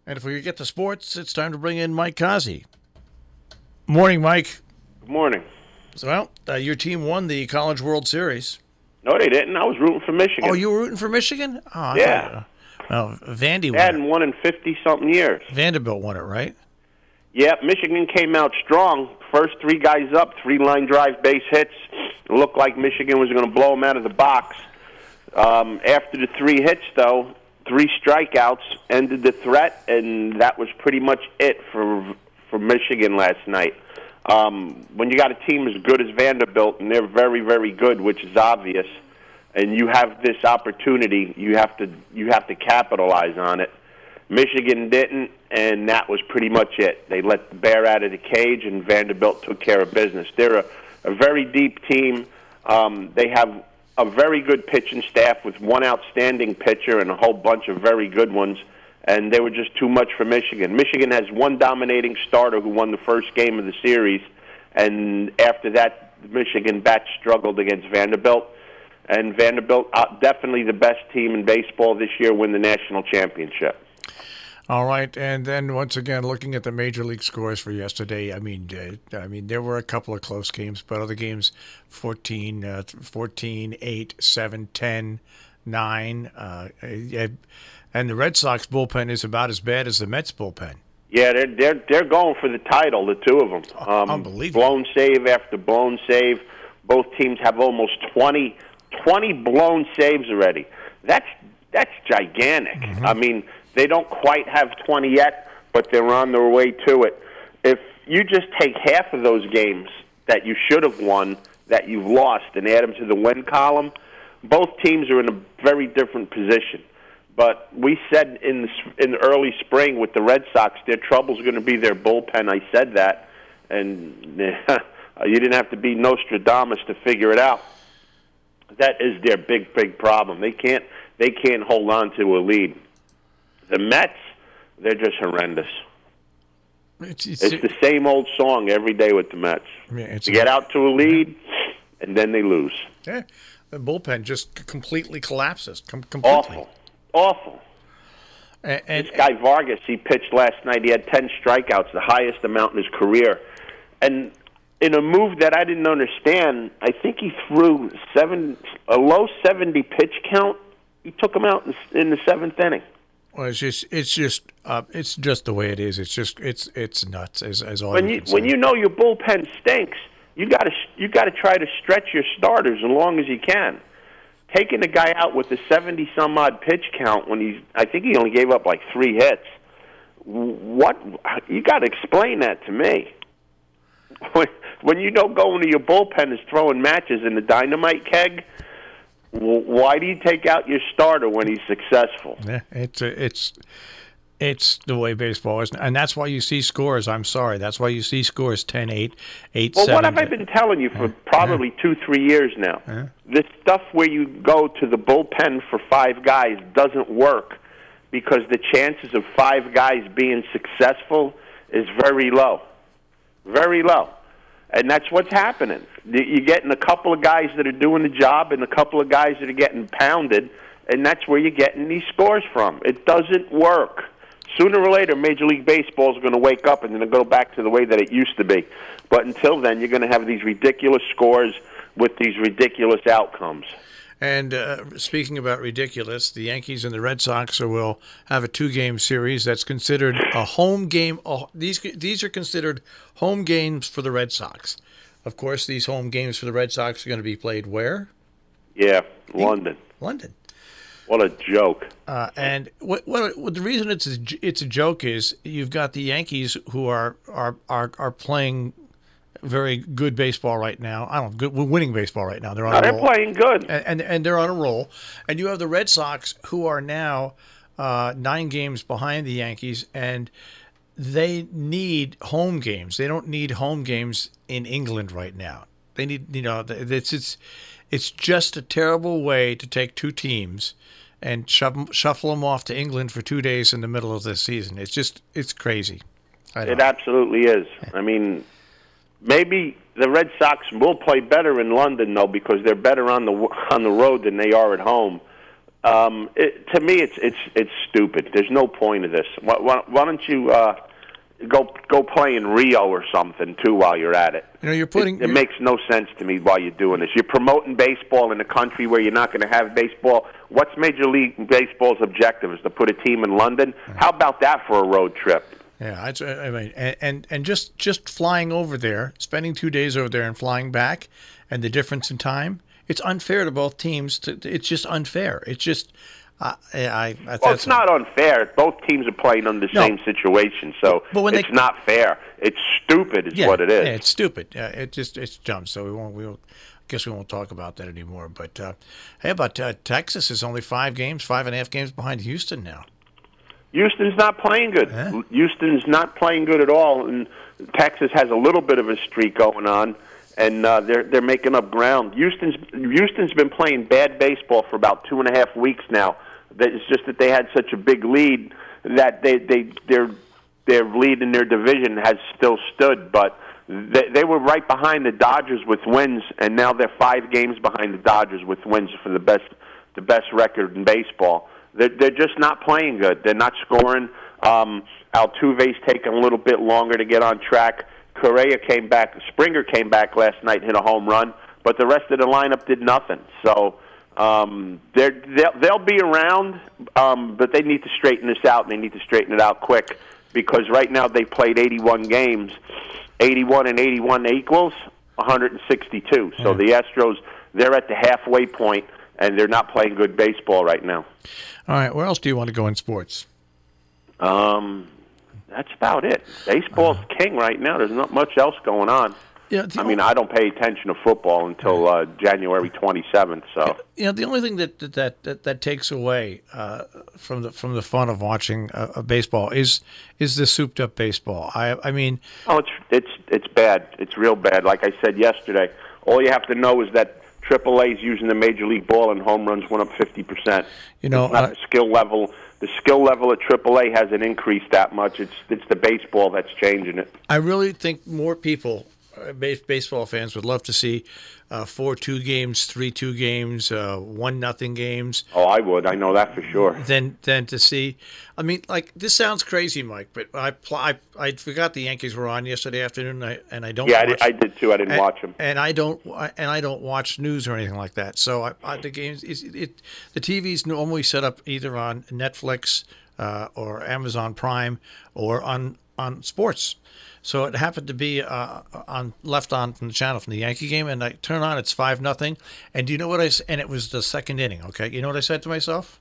And if we get to sports, it's time to bring in Mike Kazi. Morning, Mike. Good morning. So, your team won the College World Series. No, they didn't. I was rooting for Michigan. Oh, you were rooting for Michigan? Oh, yeah. Well, Vandy won. They hadn't won in 50-something years. Vanderbilt won it, right? Yeah, Michigan came out strong. First 3 guys up, 3 line drive base hits. It looked like Michigan was going to blow them out of the box. After the 3 hits, though, 3 strikeouts ended the threat, and that was pretty much it for Michigan last night. When you got a team as good as Vanderbilt, and they're very, very good, which is obvious, and you have this opportunity, you have to capitalize on it. Michigan didn't, and that was pretty much it. They let the bear out of the cage, and Vanderbilt took care of business. They're a very deep team. They have a very good pitching staff with one outstanding pitcher and a whole bunch of very good ones, and they were just too much for Michigan. Michigan has one dominating starter who won the first game of the series, and after that, Michigan bat struggled against Vanderbilt. And Vanderbilt, definitely the best team in baseball this year, win the national championship. All right, and then once again, looking at the major league scores for yesterday, I mean, there were a couple of close games, but other games, 14, 8, 7, 10, 9, and the Red Sox bullpen is about as bad as the Mets bullpen. Yeah, they're going for the title, the two of them. Unbelievable. Blown save after blown save. Both teams have almost 20 blown saves already. That's gigantic. Mm-hmm. I mean, they don't quite have 20 yet, but they're on their way to it. If you just take half of those games that you should have won, that you've lost, and add them to the win column, both teams are in a very different position. But we said in the early spring with the Red Sox, their trouble's going to be their bullpen. I said that, and you didn't have to be Nostradamus to figure it out. That is their big problem. They can't hold on to a lead. The Mets, they're just horrendous. It's the same old song every day with the Mets. Yeah, they get out to a lead, and then they lose. Yeah, the bullpen just completely collapses. Completely. Awful. And this guy Vargas, he pitched last night. He had 10 strikeouts, the highest amount in his career. And in a move that I didn't understand, I think he threw a low 70 pitch count. He took him out in the 7th inning. Well, it's just the way it is. It's nuts. As all when you know your bullpen stinks, you got to try to stretch your starters as long as you can. Taking a guy out with a 70-some odd pitch count I think he only gave up like 3 hits. What you got to explain that to me. When you don't go into your bullpen is throwing matches in the dynamite keg. Why do you take out your starter when he's successful? Yeah, it's the way baseball is, and that's why you see scores. I'm sorry, that's why you see scores 10-8, 8-7. Well, what have I been telling you for probably 2-3 years now? Yeah. This stuff where you go to the bullpen for 5 guys doesn't work because the chances of 5 guys being successful is very low, very low. And that's what's happening. You're getting a couple of guys that are doing the job and a couple of guys that are getting pounded, and that's where you're getting these scores from. It doesn't work. Sooner or later, Major League Baseball is going to wake up and then go back to the way that it used to be. But until then, you're going to have these ridiculous scores with these ridiculous outcomes. And speaking about ridiculous, the Yankees and the Red Sox will have a 2-game series that's considered a home game. These are considered home games for the Red Sox. Of course, these home games for the Red Sox are going to be played where? Yeah, London. London. What a joke! And what the reason it's a joke is you've got the Yankees who are playing very good baseball right now. We're winning baseball right now. They're on a roll. They're playing good, and they're on a roll. And you have the Red Sox who are now 9 games behind the Yankees, and they need home games. They don't need home games in England right now. They need, it's just a terrible way to take 2 teams and shuffle them off to England for 2 days in the middle of this season. It's crazy. It absolutely is. I mean, maybe the Red Sox will play better in London though, because they're better on the road than they are at home. To me, it's stupid. There's no point of this. Why don't you go play in Rio or something too while you're at it? It makes no sense to me why you're doing this. You're promoting baseball in a country where you're not going to have baseball. What's Major League Baseball's objective? Is to put a team in London? How about that for a road trip? Yeah, I mean, and just flying over there, spending 2 days over there, and flying back, and the difference in time. It's unfair to both teams. It's just unfair. It's just, it's not unfair. Both teams are playing under the same situation, so it's not fair. It's stupid, is what it is. Yeah, it's stupid. It's dumb. So we guess we won't talk about that anymore. But hey, about Texas is only 5.5 games behind Houston now. Houston's not playing good. Houston's not playing good at all, and Texas has a little bit of a streak going on. And they're making up ground. Houston's been playing bad baseball for about 2.5 weeks now. It's just that they had such a big lead that their lead in their division has still stood. But they were right behind the Dodgers with wins, and now they're 5 games behind the Dodgers with wins for the best record in baseball. They're just not playing good. They're not scoring. Altuve's taking a little bit longer to get on track. Springer came back last night and hit a home run, but the rest of the lineup did nothing. So they'll be around, but they need to straighten this out, and they need to straighten it out quick, because right now they played 81 games. 81 and 81 equals 162. So the Astros, they're at the halfway point, and they're not playing good baseball right now. All right, where else do you want to go in sports? That's about it. Baseball's king right now. There's not much else going on. Yeah, I don't pay attention to football until January 27th. So the only thing that takes away from the fun of watching baseball is the souped up baseball. I mean, it's bad. It's real bad. Like I said yesterday, all you have to know is that AAA is using the Major League ball, and home runs went up 50%. It's not the skill level. The skill level at AAA hasn't increased that much. It's the baseball that's changing it. I really think more people, baseball fans, would love to see 4-2 games, 3-2 games, 1-0 games. Oh, I would. I know that for sure. Than to see. I mean, like, this sounds crazy, Mike, but I forgot the Yankees were on yesterday afternoon, and I don't. Yeah, I did too. I didn't watch them. And I don't watch news or anything like that. So the games the TV's normally set up either on Netflix or Amazon Prime or on sports. So it happened to be left on from the channel from the Yankee game, and I turn on, it's 5-0. And do you know what and it was the second inning, okay? You know what I said to myself?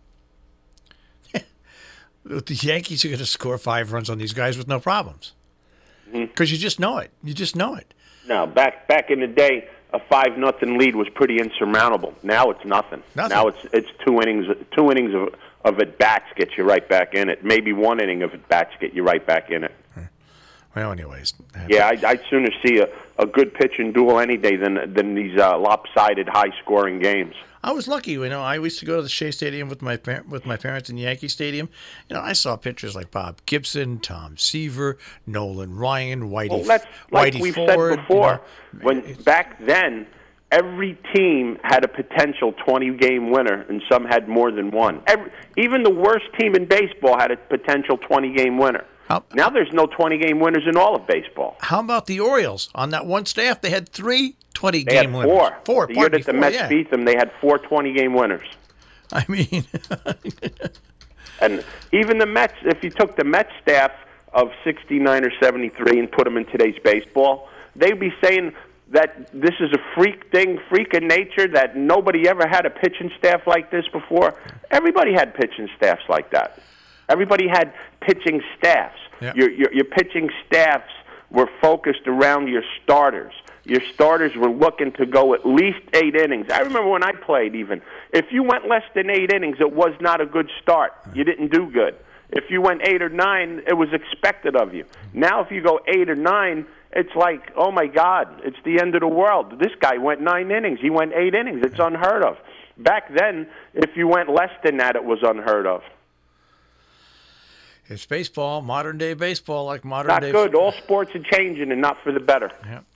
The Yankees are going to score 5 runs on these guys with no problems. Because you just know it. You just know it. No, back in the day, a 5-0 lead was pretty insurmountable. Now it's nothing. Now it's 2 innings. 2 innings of at bats get you right back in it. Maybe 1 inning of at bats get you right back in it. Well, anyways. Yeah, I'd sooner see a good pitching duel any day than these lopsided, high-scoring games. I was lucky. I used to go to the Shea Stadium with my parents in Yankee Stadium. I saw pitchers like Bob Gibson, Tom Seaver, Nolan Ryan, Whitey. Well, like we've Ford, said before. Back then, every team had a potential 20-game winner, and some had more than one. Even the worst team in baseball had a potential 20-game winner. Now there's no 20-game winners in all of baseball. How about the Orioles? On that one staff, they had 3 20-game winners. They had 4. The year that the Mets beat them, they had 4 20-game winners. I mean... And even the Mets, if you took the Mets staff of 69 or 73 and put them in today's baseball, they'd be saying that this is a freak of nature, that nobody ever had a pitching staff like this before. Everybody had pitching staffs like that. Everybody had pitching staffs. Yep. Your pitching staffs were focused around your starters. Your starters were looking to go at least 8 innings. I remember when I played even. If you went less than 8 innings, it was not a good start. You didn't do good. If you went 8 or 9, it was expected of you. Now if you go 8 or 9, it's like, oh, my God, it's the end of the world. This guy went 9 innings. He went 8 innings. It's unheard of. Back then, if you went less than that, it was unheard of. It's baseball, modern-day baseball, like modern-day... Not good. All sports are changing, and not for the better. Yeah.